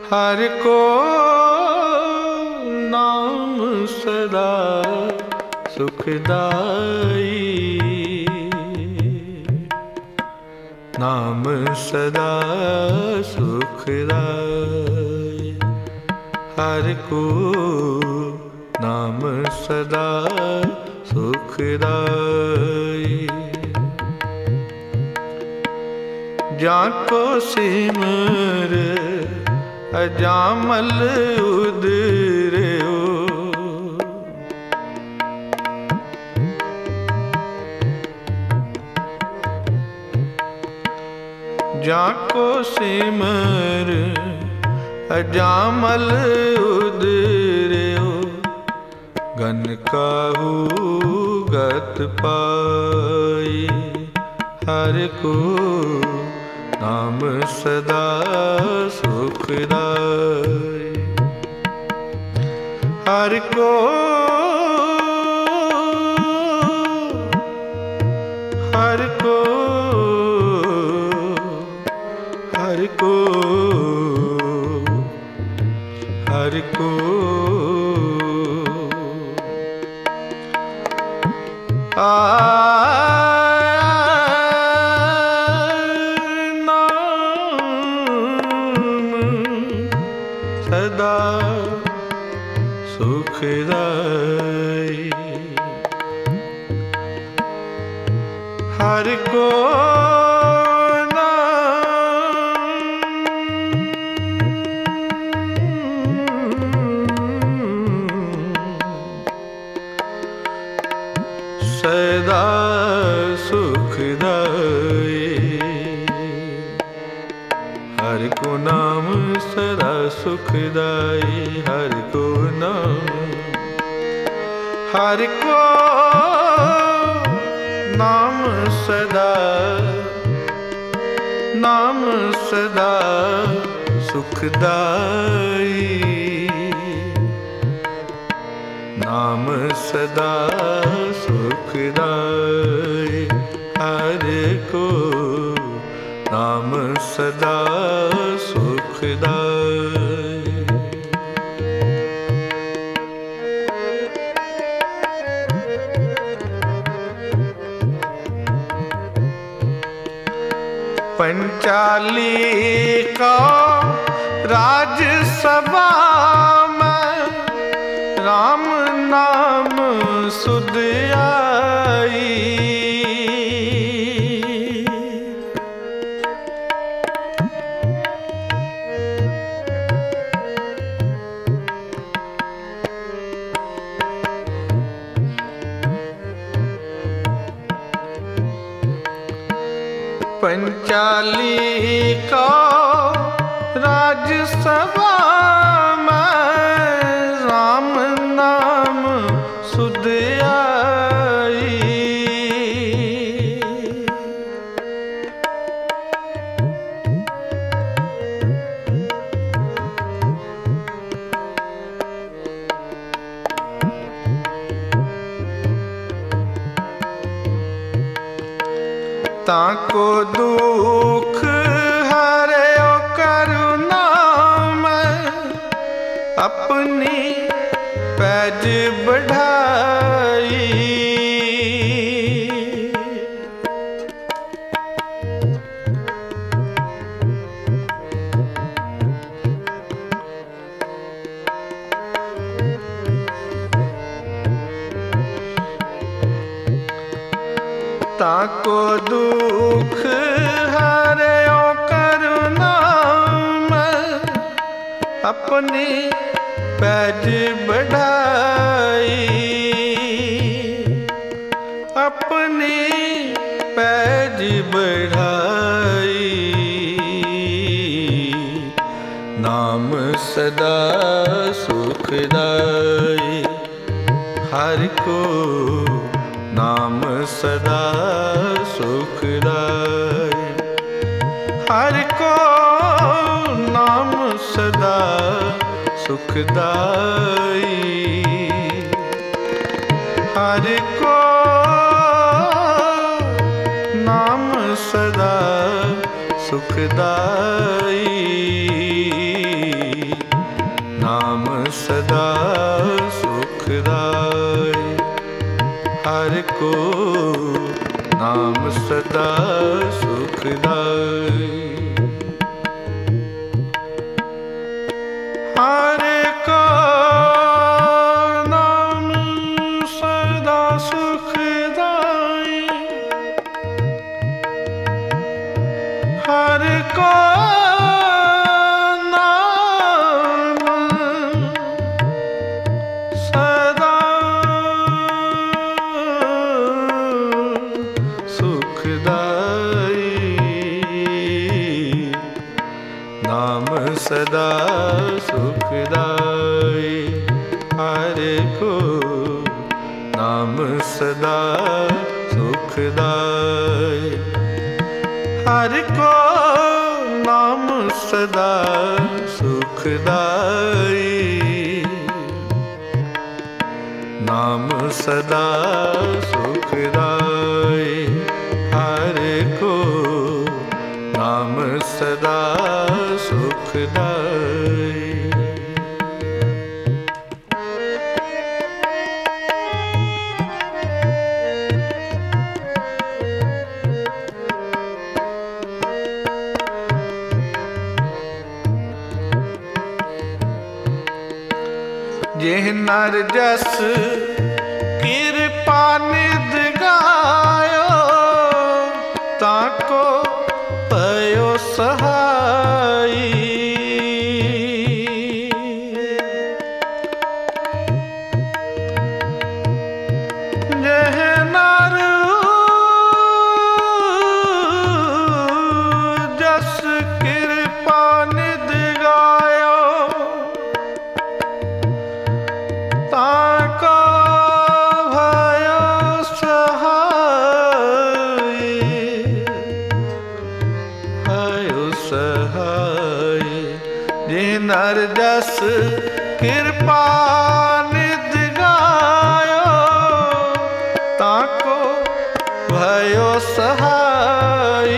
हर को नाम सदा सुखदाई, नाम सदा सुखदाई। हर को नाम सदा सुखदाई। जाको सिमर अजामल उदर्यो, जाको सिमर अजामल उदर्यो। गन काहू गत पाई, हर को नाम सदा सुखदाई। हर को हर को हर को हर को सदा सुखदाई। हर को सदा सुखदाई। हर को नाम सदा सुखदाई। हर को नाम, हर को नाम सदा, नाम सदा सुखदाई। नाम सदा सुखदाई। हर को नाम सदा सुखदाई। पंचाली का राज सभा में राम नाम सुध आई। पंचाली का राजसभा में राम नाम सुध आई। ताको दुख हरे करुणा में अपनी पैज बढ़ाई। ताको दुख हरे करुणा में अपनी पैज बढ़ाई। अपनी पैज बढ़ाई। नाम सदा सुखदाई। हर को नाम सदा सुखदाई। हर को नाम सदा सुखदाई। हर को नाम सदा सुखदाई। सदा सुखदाई। हर को नाम सदा सुखदाई। हर को नाम सदा सुखदाई। हर को सदा सुखदाई। हर को नाम सदा सुखदाई। हर को नाम सदा सुखदाई। नाम सदा सुखदाई। हर को नाम सदा सुखदाई। जेह नर जस कृपा निध गायो ताको पयो सहाई। जेह नर जस कृपा निध गायो ताको भयो सहाय। भयो सहाय। जे नर जस कृपा निध गायो ताको भयो सहाय।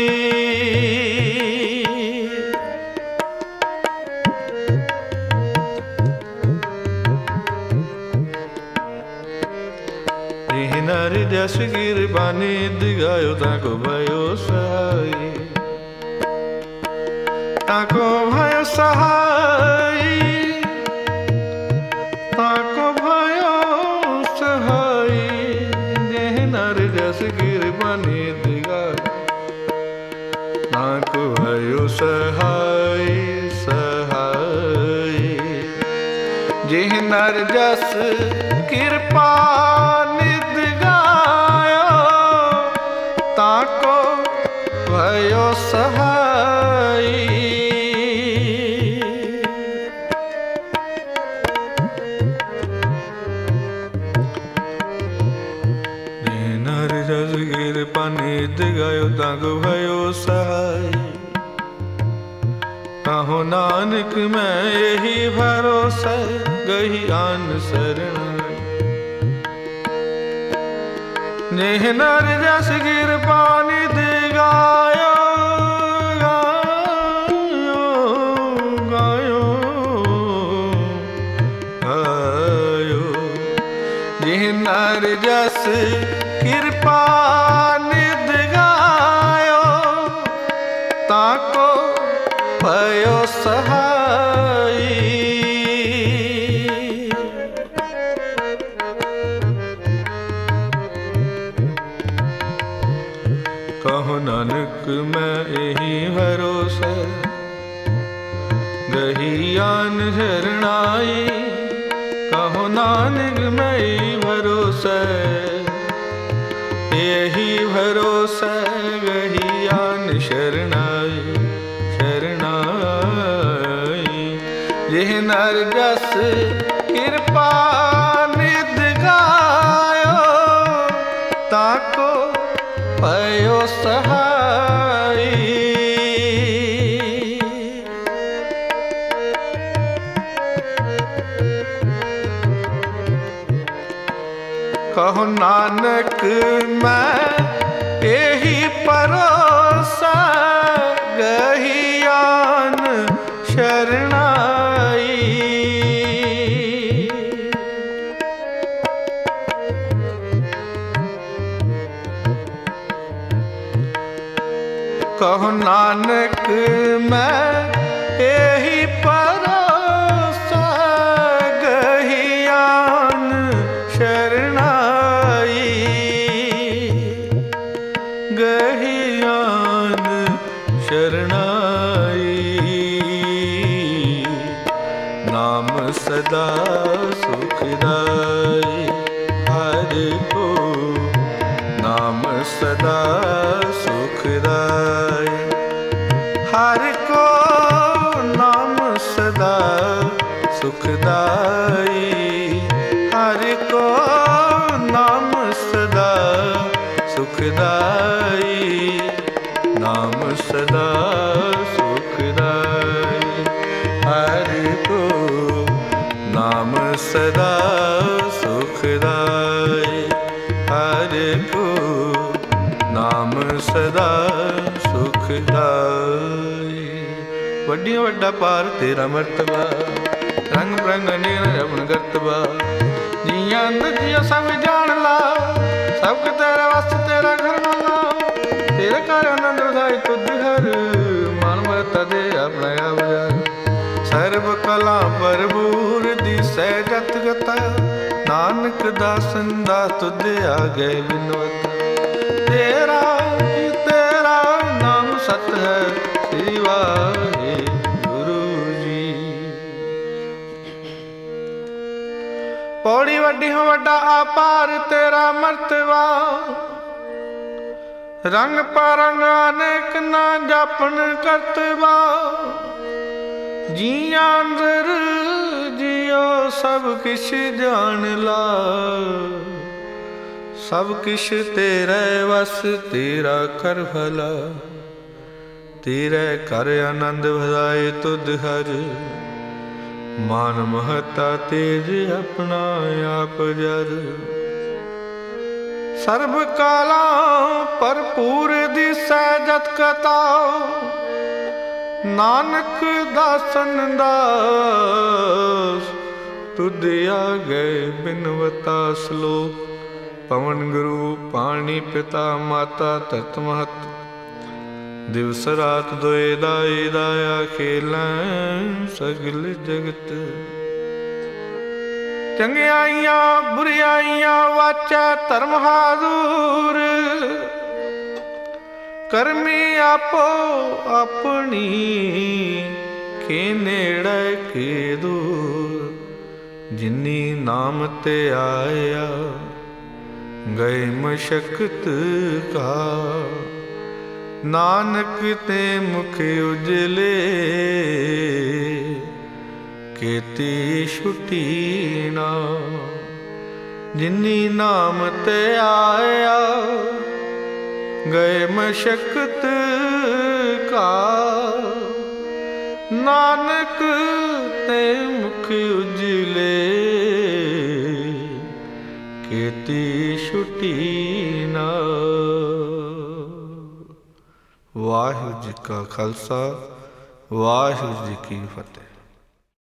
नर जस कृपा निध गायो ताको भयो सहाय। ताको भयो सहाय। ताको भयो सहाय। जेह नर जस कृपा निध गायो ताको भयो सहाय। सहाय। जेह नर जस कृपा निध गायो ताको भयो सहाय। जेह नर जस कृपा निध गायो ताको भयो सहाय। कहो नानक मैं यही भरोसा गही आन शरणाई। जेह नर जस कृपा निध गायो गायो गायो गायो। जेह नर जस कृपा निध गायो ताको भयो सहाय। कहो नानक मैं यही भरोसा गही आन शरणाई। कहो नानक मैं यही भरोसा यही भरोसा गही आन शरणाई। शरणाई। जेह नर जस कृपा निध गायो ताको भयो सहाय। कहो नानक मैं यही भरोसा गही आन शरणाई। ਕਹੋ ਨਾਨਕ ਮੈਂ ਇਹੀ ਪਰੋਸਾ ਗਹੀਆਨ ਸ਼ਰਨਾਈ ਗਹੀਆਨ ਸ਼ਰਨਾਈ ਨਾਮ ਸਦਾ ਸੁਖਦਾਈ ਹਰਿ ਕੋ ਨਾਮ ਸਦਾ ਸੁਖਦਾਈ ਹਰਿ ਕੋ ਨਾਮ ਸਦਾ ਸੁਖਦਾਈ ਹਰਿ ਕੋ ਨਾਮ ਸਦਾ ਸੁਖਦਾਈ ਨਾਮ ਸਦਾ ਸੁਖਦਾਈ ਹਰਿ ਕੋ ਨਾਮ ਸਦਾ ਸੁਖਦਾਈ ਹਰਿ ਕੋ ਨਾਮ ਸਦਾ ਸੁਖਦਾਈ ਵੱਡੀਆਂ ਵੱਡਾ ਪਾਰ ਤੇਰਾ ਮਰਤਬਾ ਰੰਗ ਬਰੰਗ ਨੇਰ ਰਵਣ ਕਰਤਬਾ ਜੀਆਂ ਅੰਦਰ ਜੀਆ ਸਭ ਜਾਣ ਲਾ ਸਭ ਕੁ ਤੇਰਾ ਵਸ ਤੇਰਾ ਘਰ ਮਾਲਾ ਤੇਰੇ ਘਰ ਆਨੰਦ ਵਧਾਈ ਤੁਧ ਹਰ ਮਨ ਮਰਤਾ ਦੇ ਆਪਣਾ ਆਪ ਸਰਬ ਕਲਾ ਭਰਪੂਰ ਦਿਸੈ ਜਤ ਗਤਾ ਨਾਨਕ ਦਾਸਨ ਦਾ ਤੁਧ ਆਗੇ ਬਿਨਵਤ ਤੇਰਾ ਨਾਮ ਸਤ ਹੈ ਸ੍ਰੀ ਵਾਹਿਗੁਰੂ ਜੀ। ਪੌੜੀ ਵੱਡੀ ਹੋ ਵੱਡਾ ਆਪਾਰ ਤੇਰਾ ਮਰਤਬਾ ਰੰਗ ਪਰੰਗ ਅਨੇਕ ਨਾ ਜਾਪਨ ਕਰਤਬਾ ਜੀਆਂ ਅੰਦਰ ਜਿਉ ਸਭ ਕਿਛ ਜਾਣ ਲਾ ਸਭ ਕਿਛ ਤੇਰੇ ਵਸ ਤੇਰਾ ਕਰ ਭਲਾ ਤੇਰੇ ਕਰ ਆਨੰਦ ਵਧਾਏ ਤੁਧ ਹਰ ਮਾਨ ਮਹਤਾ ਤੇਜ ਆਪਣਾ ਆਪ ਜਰ ਸਰਬ ਕਾਲਾ ਭਰਪੂਰ ਦਿਸੈ ਜਤ ਕਤਾ ਨਾਨਕ ਦਾਸਨ ਦਾਸ ਤੁਧ ਆਗੇ ਬਿਨਵਤਾ ਸਲੋਕ ਪਵਨ ਗੁਰੂ ਪਾਣੀ ਪਿਤਾ ਮਾਤਾ ਧਰਤ ਮਹਤ ਦਿਵਸ ਰਾਤ ਦੋਏ ਦਾਈ ਦਾਇਆ ਖੇਲਾਂ ਸਗਲ ਜਗਤ ਚੰਗਿਆਈਆਂ ਬੁਰਿਆਈਆਂ ਵਾਚੈ ਧਰਮ ਹਾਜ਼ੂਰ ਕਰਮੀ ਆਪੋ ਆਪਣੀ ਕੇ ਨੇੜੇ ਕੇ ਦੂਰ ਜਿਨੀ ਨਾਮ ਤੇ ਆਇਆ ਗਏ ਮਸ਼ਕਤ ਕਾ ਨਾਨਕ ਤੇ ਮੁਖ ਉਜਲੇ ਕੀਤੀ ਛੁਟੀ ਨਾ ਜਿਨੀ ਨਾਮ ਤੇ ਆਇਆ ਗਏ ਮਸ਼ਕਤ ਕਾ ਨਾਨਕ ਤੇ ਮੁਖ ਉਜਲੇ ਕੀਤੀ ਛੁਟੀ ਨਾ। ਵਾਹਿਗੁਰੂ ਜੀ ਕਾ ਖਾਲਸਾ ਵਾਹਿਗੁਰੂ ਜੀ ਕੀ ਫਤਿਹ।